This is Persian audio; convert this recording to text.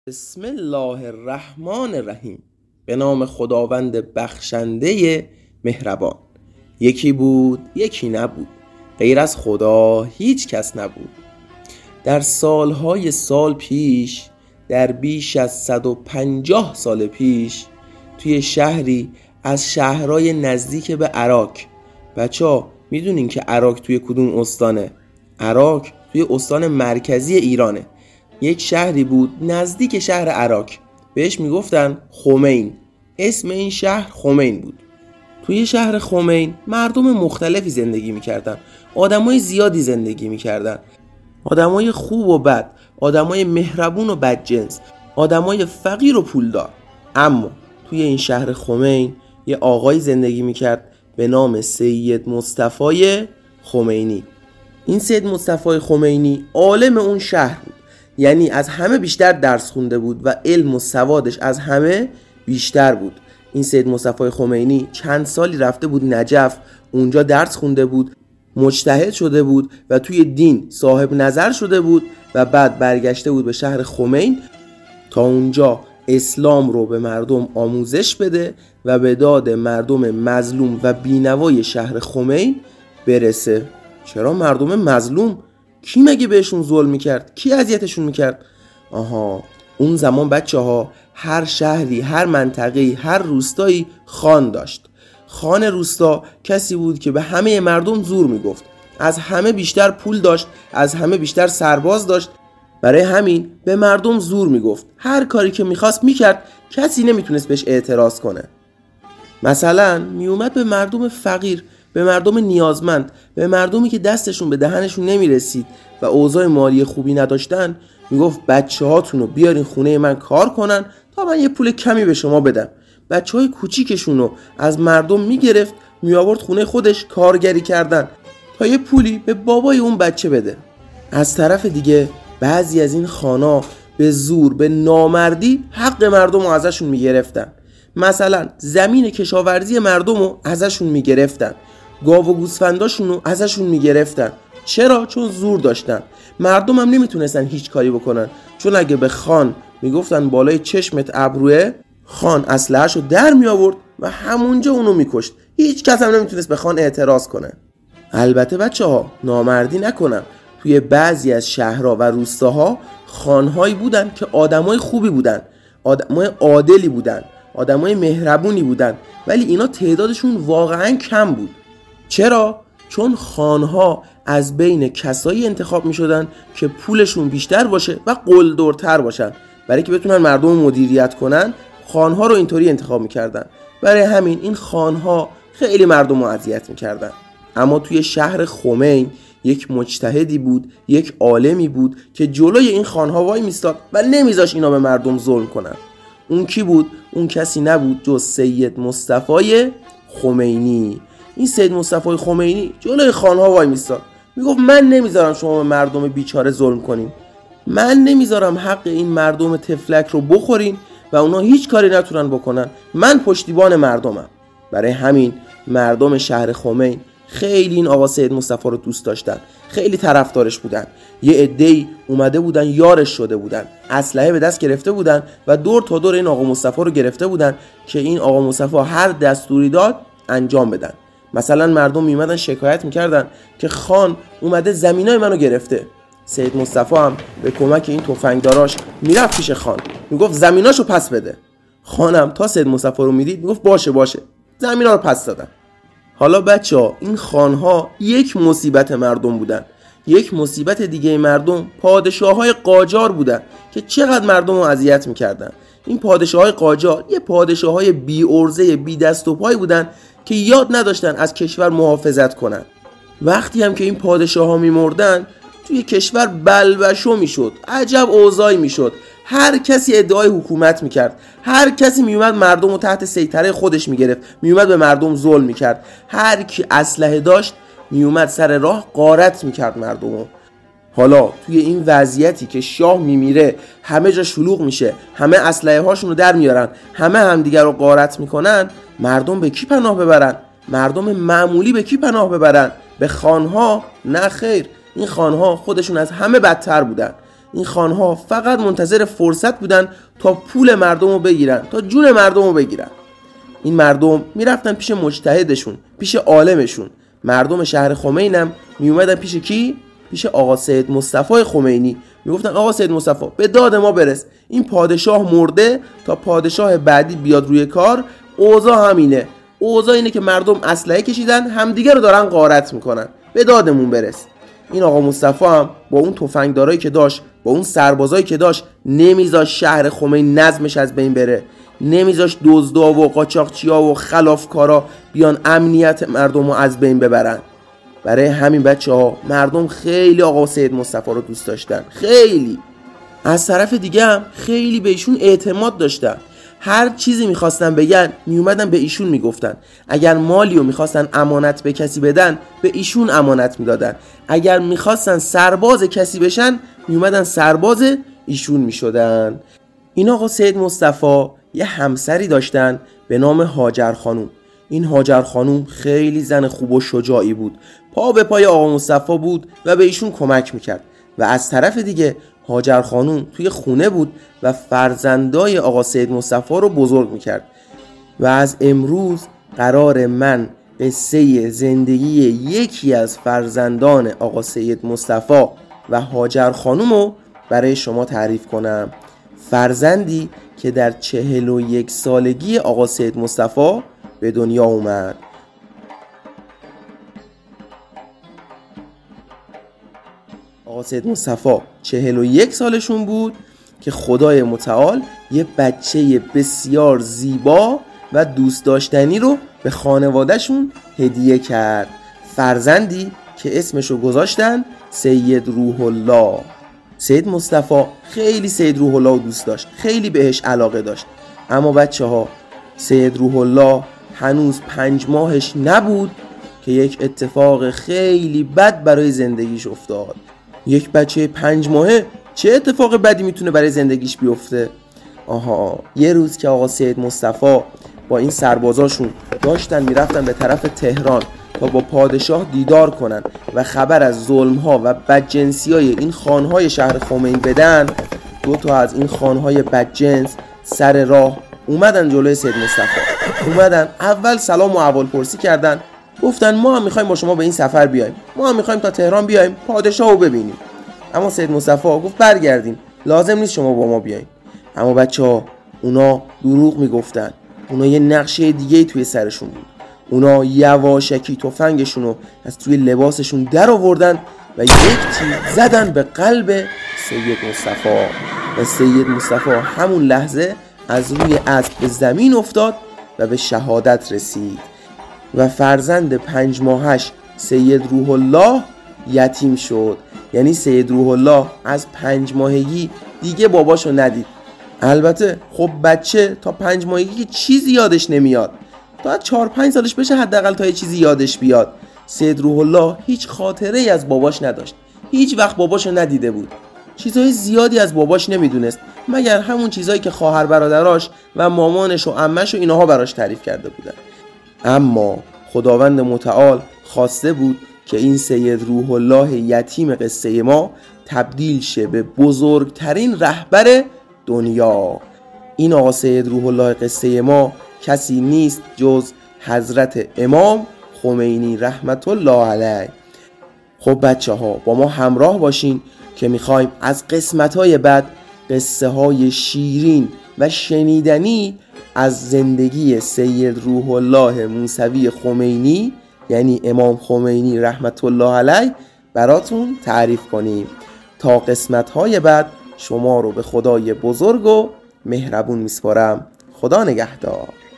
بسم الله الرحمن الرحیم. به نام خداوند بخشنده مهربان. یکی بود یکی نبود، غیر از خدا هیچ کس نبود. در سالهای سال پیش، در بیش از 150 سال پیش، توی شهری از شهرهای نزدیک به عراق. بچه‌ها میدونین که عراق توی کدوم استانه؟ عراق توی استان مرکزی ایرانه. یک شهری بود نزدیک شهر عراق، بهش میگفتن خمین. اسم این شهر خمین بود. توی شهر خمین مردم مختلفی زندگی میکردن، آدمای زیادی زندگی میکردن، آدمای خوب و بد، آدمای مهربون و بدجنس، آدمای فقیر و پولدار. اما توی این شهر خمین یه آقای زندگی میکرد به نام سید مصطفی خمینی. این سید مصطفی خمینی عالم اون شهر بود، یعنی از همه بیشتر درس خونده بود و علم و سوادش از همه بیشتر بود. این سید مصطفی خمینی چند سالی رفته بود نجف، اونجا درس خونده بود، مجتهد شده بود و توی دین صاحب نظر شده بود و بعد برگشته بود به شهر خمین تا اونجا اسلام رو به مردم آموزش بده و به داد مردم مظلوم و بینوای شهر خمین برسه. چرا مردم مظلوم؟ کی مگه بهشون ظلم میکرد؟ کی اذیتشون میکرد؟ اون زمان بچه ها هر شهری، هر منطقه‌ای، هر روستایی خان داشت. خان روستا کسی بود که به همه مردم زور میگفت، از همه بیشتر پول داشت، از همه بیشتر سرباز داشت، برای همین به مردم زور میگفت. هر کاری که میخواست میکرد، کسی نمیتونست بهش اعتراض کنه. مثلا میومد به مردم فقیر، به مردم نیازمند، به مردمی که دستشون به دهنشون نمیرسید و اوضاع مالی خوبی نداشتن، میگفت بچه هاتونو بیارین خونه من کار کنن تا من یه پول کمی به شما بدم. بچه های کوچیکشونو از مردم میگرفت، میآورد خونه خودش کارگری کردن تا یه پولی به بابای اون بچه بده. از طرف دیگه بعضی از این خانا به زور، به نامردی حق مردم رو ازشون میگرفتن. مثلا زمین کشاورزی مردم رو ازشون میگرفتن، گاو و گوسفنداشون رو ازشون میگرفتن. چرا؟ چون زور داشتن. مردم هم نمیتونستن هیچ کاری بکنن، چون اگه به خان میگفتن بالای چشمت ابروه، خان اسلحه‌شو در می آورد و همونجا اونو میکشت. هیچ کس هم نمیتونست به خان اعتراض کنه. البته بچه‌ها نامردی نکنن، توی بعضی از شهرها و روستاها خانهایی بودن که آدمای خوبی بودن، آدمای عادلی بودن، آدمای مهربونی بودن، ولی اینا تعدادشون واقعا کم بود. چرا؟ چون خانها از بین کسایی انتخاب می شدن که پولشون بیشتر باشه و قلدرتر باشن. برای که بتونن مردم مدیریت کنن، خانها رو اینطوری انتخاب می کردن. برای همین این خانها خیلی مردم رو اذیت می کردن. اما توی شهر خمین یک مجتهدی بود، یک عالمی بود که جلوی این خانها وای میستاد و نمیذاش اینا به مردم ظلم کنن. اون کی بود؟ اون کسی نبود جز سید مصطفی خمینی. این سید مصطفی خمینی جلوی خانها وای میستاد، میگفت من نمیذارم شما به مردم بیچاره ظلم کنین، من نمیذارم حق این مردم تفلک رو بخورین و اونا هیچ کاری نتونن بکنن، من پشتیبان مردمم. برای همین مردم شهر خمین خیلی این آقا سید مصطفی رو دوست داشتن، خیلی طرفدارش بودن. یه عده‌ای اومده بودن یارش شده بودن، اسلحه به دست گرفته بودن و دور تا دور این آقا مصطفی رو گرفته بودن که این آقا مصطفی هر دستوری داد انجام بدن. مثلا مردم میومدن شکایت میکردن که خان اومده زمینای منو گرفته. سید مصطفی هم به کمک این تفنگداراش میرفت پیش خان، میگفت زمیناشو پس بده. خانم تا سید مصطفی رو میدید میگفت باشه، زمینا رو پس دادن. حالا بچه‌ها این خانها یک مصیبت مردم بودن. یک مصیبت دیگه مردم پادشاه‌های قاجار بودن که چقدر مردم رو اذیت میکردن. این پادشاه‌های قاجار یه پادشاه‌های بی ارزه، بی دست و پای بودن که یاد نداشتن از کشور محافظت کنن. وقتی هم که این پادشاه‌ها میمردن توی کشور بلبشو میشد، عجب اوضاعی میشد. هر کسی ادعای حکومت میکرد، هر کسی میومد مردم رو تحت سیطره خودش میگرفت، میومد به مردم ظلم میکرد. هر کی اسلحه داشت میومد سر راه غارت میکرد مردم. حالا توی این وضعیتی که شاه میمیره، همه جا شلوغ میشه، همه اسلحه هاشون رو در میارن، همه همدیگر رو غارت میکنن، مردم به کی پناه ببرن؟ مردم معمولی به کی پناه ببرن؟ به خانها؟ نه خیر، این خانها خودشون از همه بدتر بودن. این خانها فقط منتظر فرصت بودن تا پول مردم رو بگیرن، تا جون مردم رو بگیرن. این مردم میرفتن پیش مجتهدشون، پیش عالمشون. مردم شهر خمین هم میومدن پیش کی؟ پیش آقا سید مصطفی خمینی. میگفتن آقا سید مصطفی به داد ما برس، این پادشاه مرده، تا پادشاه بعدی بیاد روی کار. اوضاع همینه، اوضاع اینه که مردم اسلحه کشیدن، همدیگه رو دارن غارت میکنن، به دادمون برس. این آقا مصطفی هم با اون تفنگدارایی که داشت، با اون سربازایی که داشت، نمیذاش شهر خمین نظمش از بین بره، نمیذاش دزدا و قاچاقچیا و خلافکارا بیان امنیت مردم رو از بین ببرن. برای همین بچه‌ها مردم خیلی آقا سید مصطفی رو دوست داشتن، خیلی. از طرف دیگه هم خیلی به ایشون اعتماد داشتن. هر چیزی میخواستن بگن میومدن به ایشون میگفتن. اگر مالی رو میخواستن امانت به کسی بدن، به ایشون امانت میدادن. اگر میخواستن سرباز کسی بشن، میومدن سرباز ایشون میشدن. این آقا سید مصطفی یه همسری داشتن به نام هاجر خانوم. این هاجر خانوم خیلی زن خوب و شجاعی بود، پا به پای آقا مصطفی بود و به ایشون کمک میکرد. و از طرف دیگه هاجر خانوم توی خونه بود و فرزندای آقا سید مصطفی رو بزرگ میکرد. و از امروز قرار من قصه زندگی یکی از فرزندان آقا سید مصطفی و هاجر خانوم رو برای شما تعریف کنم. فرزندی که در 41 سالگی آقا سید مصطفی به دنیا اومد. آقا سید مصطفی 41 سالشون بود که خدای متعال یه بچه بسیار زیبا و دوست داشتنی رو به خانوادهشون هدیه کرد. فرزندی که اسمشو گذاشتن سید روح الله. سید مصطفی خیلی سید روح الله رو دوست داشت، خیلی بهش علاقه داشت. اما بچه‌ها سید روح الله هنوز 5 ماهش نبود که یک اتفاق خیلی بد برای زندگیش افتاد. یک بچه 5 ماهه چه اتفاق بدی میتونه برای زندگیش بیفته؟ یه روز که آقا سید مصطفی با این سربازاشون داشتن میرفتن به طرف تهران تا با پادشاه دیدار کنن و خبر از ظلم‌ها و بدجنسی‌های این خانهای شهر خمین بدن، 2 تا از این خانهای بدجنس سر راه اومدن جلوی سید مصطفی. اومدن اول سلام و احوالپرسی کردن، گفتن ما هم میخوایم با شما به این سفر بیایم، ما هم میخوایم تا تهران بیایم پادشاه رو ببینیم. اما سید مصطفی گفت برگردین، لازم نیست شما با ما بیاین. اما بچه‌ها اونا دروغ میگفتن، اونا یه نقشه دیگه توی سرشون بود. اونا یواشکی تفنگشون رو از توی لباسشون در آوردن و یک تیر زدن به قلب سید مصطفی و سید مصطفی همون لحظه از روی اسب به زمین افتاد و به شهادت رسید. و فرزند 5 ماهش سید روح الله یتیم شد. یعنی سید روح الله از 5 ماهگی دیگه باباشو ندید. البته خب بچه تا 5 ماهگی چیزی یادش نمیاد، تا 4-5 سالش بشه حداقل تا یه چیزی یادش بیاد. سید روح الله هیچ خاطره ای از باباش نداشت، هیچ وقت باباشو ندیده بود، چیزای زیادی از باباش نمیدونست مگر همون چیزایی که خواهر برادراش و مامانش و عمش و اینها براش تعریف کرده بودن. اما خداوند متعال خواسته بود که این سید روح الله یتیم قصه ما تبدیل شه به بزرگترین رهبر دنیا. این آقا سید روح الله قصه ما کسی نیست جز حضرت امام خمینی رحمت الله علیه. خب بچه ها با ما همراه باشین که میخوایم از قسمت های بعد قصه های شیرین و شنیدنی از زندگی سید روح الله موسوی خمینی یعنی امام خمینی رحمت الله علیه براتون تعریف کنیم. تا قسمت های بعد شما رو به خدای بزرگ و مهربون میسپارم. خدا نگهدار.